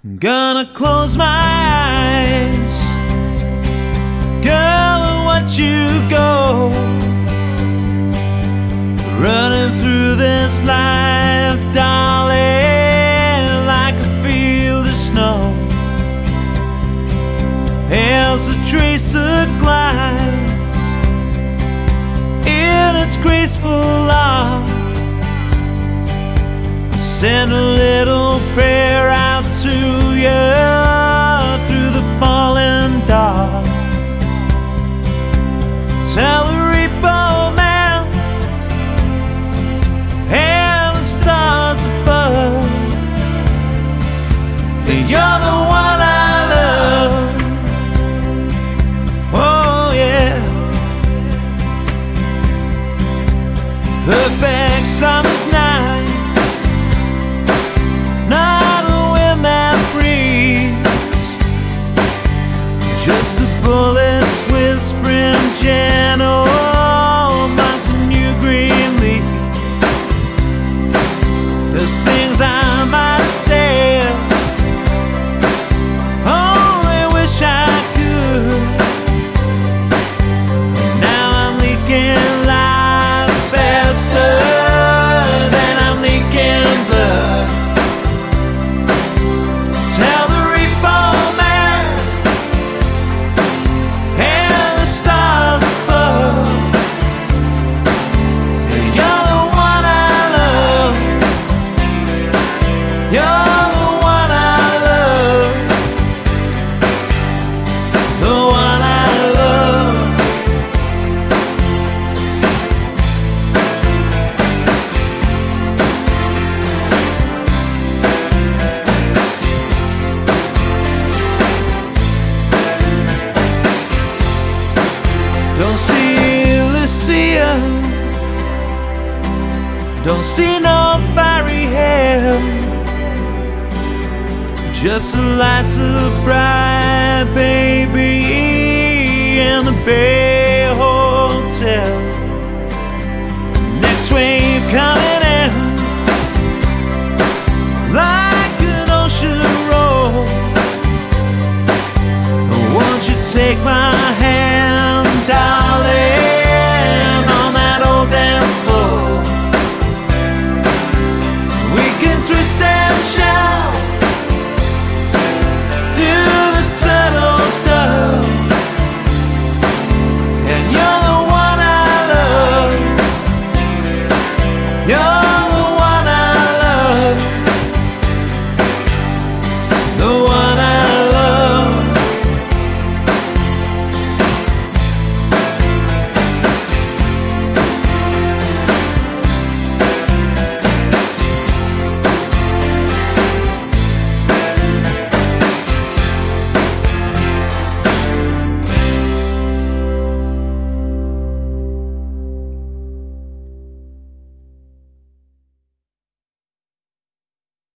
I'm gonna close my eyes, girl, and watch you go, running through this life, darling, like a field of snow. As a tracer glides in its graceful arc, send a little prayer out to you through the falling dark. Tell the repo man and the stars above that you're the one I love. Oh yeah. Perfect summer's night, not a wind that breathes, just the bullets whispering gentle among some new green leaves. There's things I might say, only wish I could. Now I'm leaking life faster than I'm leaking blood. Tell the repo man and the stars above that you're the one I love. You're the one I love. The one I love. Don't see Lucia, don't see no fiery hair, just the lights of bright baby and the baby.